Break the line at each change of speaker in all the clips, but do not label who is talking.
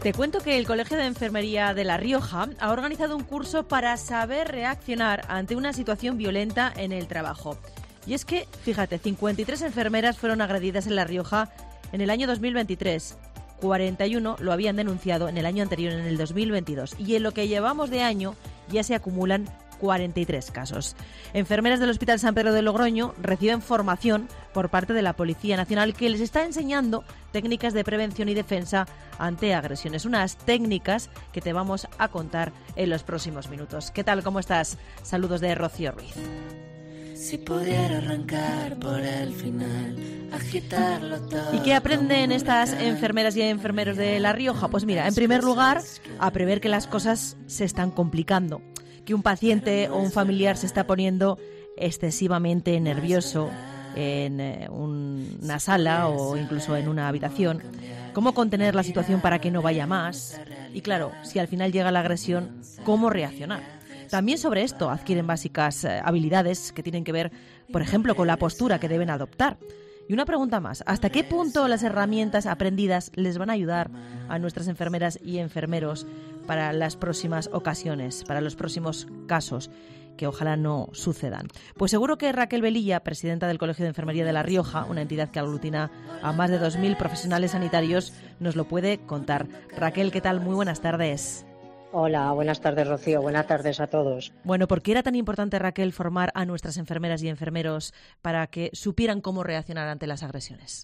Te cuento que el Colegio de Enfermería de La Rioja ha organizado un curso para saber reaccionar ante una situación violenta en el trabajo. Y es que, fíjate, 53 enfermeras fueron agredidas en La Rioja en el año 2023. 41 lo habían denunciado en el año anterior, en el 2022. Y en lo que llevamos de año ya se acumulan 43 casos. Enfermeras del Hospital San Pedro de Logroño reciben formación por parte de la Policía Nacional que les está enseñando técnicas de prevención y defensa ante agresiones. Unas técnicas que te vamos a contar en los próximos minutos. ¿Qué tal? ¿Cómo estás? Saludos de Rocío Ruiz.
Si pudiera arrancar por el final, agitarlo todo.
¿Y qué aprenden estas enfermeras y enfermeros de La Rioja? Pues mira, en primer lugar, a prever que las cosas se están complicando, que un paciente o un familiar se está poniendo excesivamente nervioso en una sala o incluso en una habitación, cómo contener la situación para que no vaya más y, claro, si al final llega la agresión, cómo reaccionar. También sobre esto adquieren básicas habilidades que tienen que ver, por ejemplo, con la postura que deben adoptar. Y una pregunta más, ¿hasta qué punto las herramientas aprendidas les van a ayudar a nuestras enfermeras y enfermeros para las próximas ocasiones, para los próximos casos que ojalá no sucedan? Pues seguro que Raquel Velilla, presidenta del Colegio de Enfermería de La Rioja, una entidad que aglutina a más de 2.000 profesionales sanitarios, nos lo puede contar. Raquel, ¿qué tal? Muy buenas tardes.
Hola, buenas tardes, Rocío. Buenas tardes a todos.
Bueno, ¿por qué era tan importante, Raquel, formar a nuestras enfermeras y enfermeros para que supieran cómo reaccionar ante las agresiones?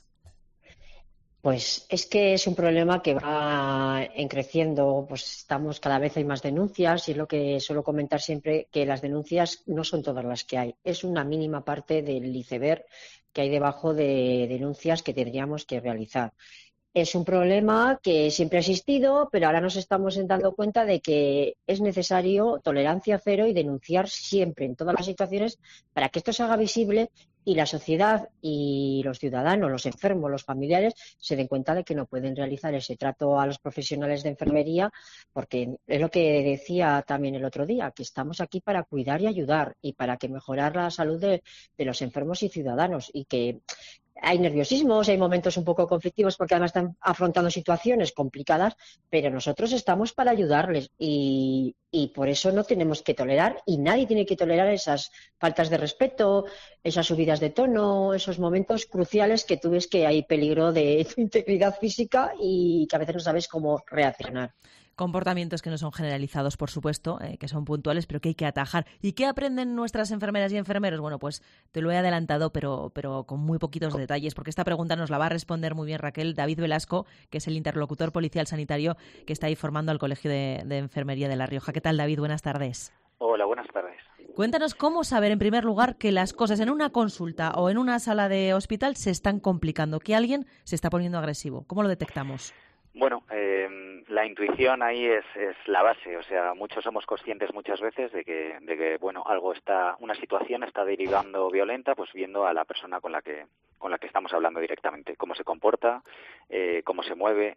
Pues es que es un problema que va creciendo, pues estamos cada vez hay más denuncias y es lo que suelo comentar siempre, que las denuncias no son todas las que hay, es una mínima parte del iceberg que hay debajo de denuncias que tendríamos que realizar. Es un problema que siempre ha existido, pero ahora nos estamos dando cuenta de que es necesario tolerancia cero y denunciar siempre, en todas las situaciones, para que esto se haga visible y la sociedad y los ciudadanos, los enfermos, los familiares, se den cuenta de que no pueden realizar ese trato a los profesionales de enfermería, porque es lo que decía también el otro día, que estamos aquí para cuidar y ayudar y para que mejorar la salud de los enfermos y ciudadanos, y que hay nerviosismos, hay momentos un poco conflictivos porque además están afrontando situaciones complicadas, pero nosotros estamos para ayudarles y por eso no tenemos que tolerar y nadie tiene que tolerar esas faltas de respeto, esas subidas de tono, esos momentos cruciales que tú ves que hay peligro de tu integridad física y que a veces no sabes cómo reaccionar.
Comportamientos que no son generalizados, por supuesto, que son puntuales, pero que hay que atajar. ¿Y qué aprenden nuestras enfermeras y enfermeros? Bueno, pues te lo he adelantado, pero con muy poquitos detalles, porque esta pregunta nos la va a responder muy bien Raquel. David Velasco, que es el interlocutor policial sanitario que está ahí formando al Colegio de Enfermería de La Rioja. ¿Qué tal, David? Buenas tardes.
Hola, buenas tardes.
Cuéntanos cómo saber, en primer lugar, que las cosas en una consulta o en una sala de hospital se están complicando, que alguien se está poniendo agresivo. ¿Cómo lo detectamos?
Bueno, la intuición ahí es la base, o sea, muchos somos conscientes muchas veces de que bueno, una situación está derivando violenta, pues viendo a la persona con la que estamos hablando directamente, cómo se comporta, cómo se mueve,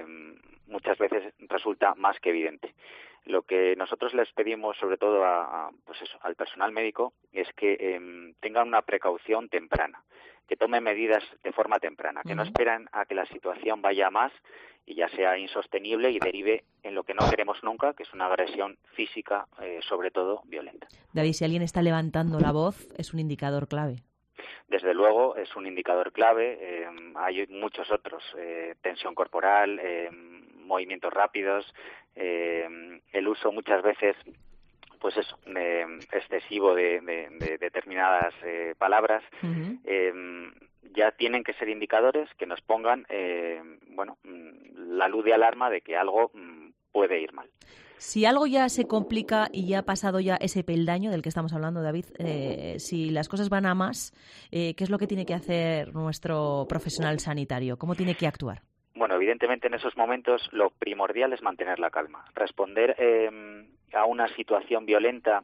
muchas veces resulta más que evidente. Lo que nosotros les pedimos, sobre todo al personal médico, es que tengan una precaución temprana, que tomen medidas de forma temprana, que no esperen a que la situación vaya más y ya sea insostenible y derive en lo que no queremos nunca, que es una agresión física, sobre todo violenta.
David, si alguien está levantando la voz, es un indicador clave.
Desde luego es un indicador clave, hay muchos otros, tensión corporal, movimientos rápidos, el uso muchas veces pues eso, excesivo de determinadas palabras. Ya tienen que ser indicadores que nos pongan la luz de alarma de que algo puede ir mal.
Si algo ya se complica y ya ha pasado ya ese peldaño del que estamos hablando, David, si las cosas van a más, ¿qué es lo que tiene que hacer nuestro profesional sanitario? ¿Cómo tiene que actuar?
Bueno, evidentemente en esos momentos lo primordial es mantener la calma. Responder a una situación violenta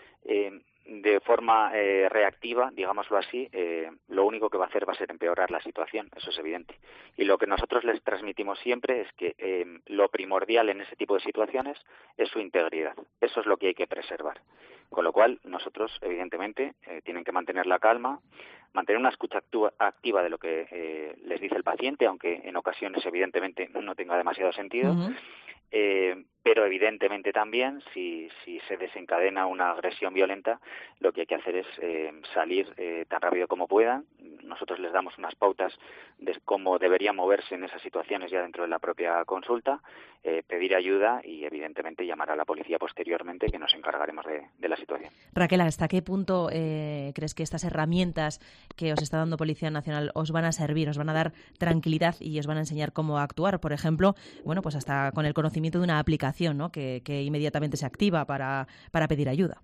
de forma reactiva, digámoslo así, lo único que va a hacer va a ser empeorar la situación, eso es evidente. Y lo que nosotros les transmitimos siempre es que lo primordial en ese tipo de situaciones es su integridad. Eso es lo que hay que preservar. Con lo cual, nosotros, evidentemente, tienen que mantener la calma, mantener una escucha activa de lo que les dice el paciente, aunque en ocasiones, evidentemente, no tenga demasiado sentido.
Ujú.
Pero evidentemente también, si se desencadena una agresión violenta, lo que hay que hacer es salir tan rápido como puedan. Nosotros les damos unas pautas de cómo deberían moverse en esas situaciones ya dentro de la propia consulta, pedir ayuda y evidentemente llamar a la policía posteriormente, que nos encargaremos de la situación.
Raquel, ¿hasta qué punto crees que estas herramientas que os está dando Policía Nacional os van a servir, os van a dar tranquilidad y os van a enseñar cómo actuar? Por ejemplo, bueno, pues hasta con el conocimiento de una aplicación, ¿no?, que inmediatamente se activa para pedir ayuda.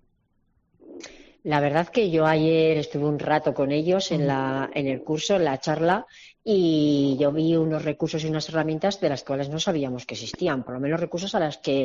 La verdad que yo ayer estuve un rato con ellos en el curso, en la charla, y yo vi unos recursos y unas herramientas de las cuales no sabíamos que existían, por lo menos recursos a las que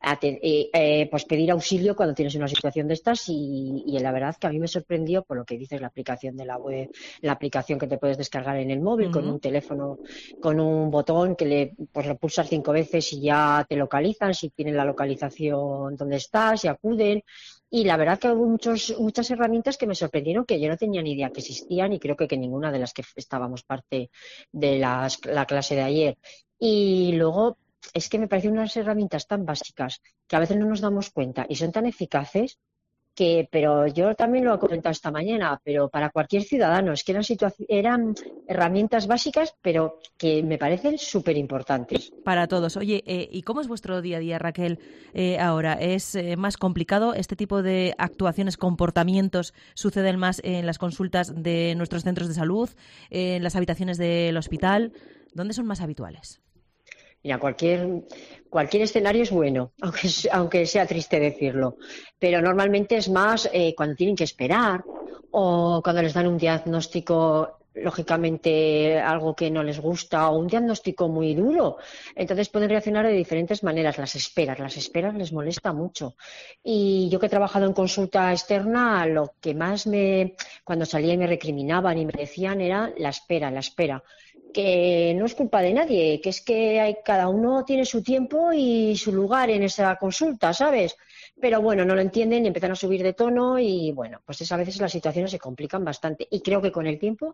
pues pedir auxilio cuando tienes una situación de estas, y la verdad que a mí me sorprendió por lo que dices, la aplicación de la web, la aplicación que te puedes descargar en el móvil con un teléfono, con un botón que pues lo pulsas 5 veces y ya te localizan, si tienen la localización donde estás y acuden. Y la verdad que hubo muchas herramientas que me sorprendieron, que yo no tenía ni idea que existían, y creo que ninguna de las que estábamos parte de la clase de ayer. Y luego es que me parecen unas herramientas tan básicas que a veces no nos damos cuenta y son tan eficaces pero yo también lo he comentado esta mañana, pero para cualquier ciudadano, es que eran herramientas básicas, pero que me parecen súper importantes.
Para todos. Oye, ¿y cómo es vuestro día a día, Raquel, ahora? ¿Es más complicado? ¿Este tipo de actuaciones, comportamientos, suceden más en las consultas de nuestros centros de salud, en las habitaciones del hospital? ¿Dónde son más habituales?
Mira, cualquier escenario es bueno, aunque sea triste decirlo, pero normalmente es más cuando tienen que esperar o cuando les dan un diagnóstico, lógicamente algo que no les gusta, o un diagnóstico muy duro. Entonces pueden reaccionar de diferentes maneras. Las esperas les molesta mucho. Y yo que he trabajado en consulta externa, lo que más cuando salía y me recriminaban y me decían era la espera. Que no es culpa de nadie, que es que cada uno tiene su tiempo y su lugar en esa consulta, ¿sabes? Pero bueno, no lo entienden y empiezan a subir de tono y bueno, pues a veces las situaciones se complican bastante. Y creo que con el tiempo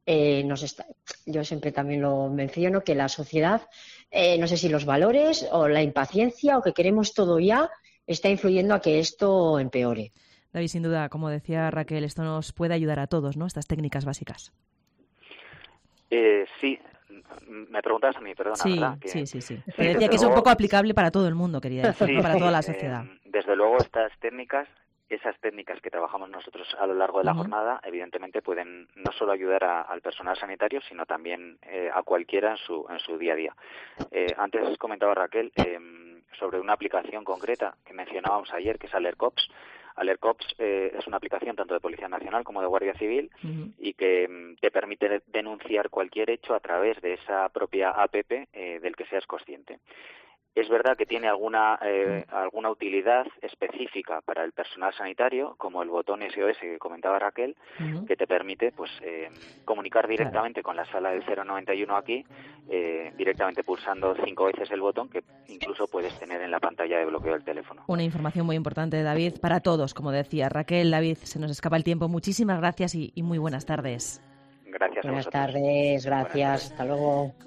yo siempre también lo menciono, que la sociedad, no sé si los valores o la impaciencia o que queremos todo ya, está influyendo a que esto empeore.
David, sin duda, como decía Raquel, esto nos puede ayudar a todos, ¿no?, estas técnicas básicas.
Sí, me preguntas a mí, perdona,
sí,
¿verdad?
Sí. Te decía que es un poco aplicable para todo el mundo, quería decir,
sí,
¿no?, para toda la sociedad.
Desde luego, esas técnicas que trabajamos nosotros a lo largo de la jornada, evidentemente pueden no solo ayudar al personal sanitario, sino también a cualquiera en su día a día. Antes comentaba Raquel sobre una aplicación concreta que mencionábamos ayer, que es AlertCops. AlertCops es una aplicación tanto de Policía Nacional como de Guardia Civil y que te permite denunciar cualquier hecho a través de esa propia app del que seas consciente. Es verdad que tiene alguna utilidad específica para el personal sanitario, como el botón SOS que comentaba Raquel, que te permite pues comunicar directamente con la sala del 091 aquí, directamente pulsando 5 veces el botón, que incluso puedes tener en la pantalla de bloqueo del teléfono.
Una información muy importante, David, para todos, como decía Raquel. David, se nos escapa el tiempo. Muchísimas gracias y muy buenas tardes.
Gracias a vosotros.
Buenas tardes, gracias. Hasta luego.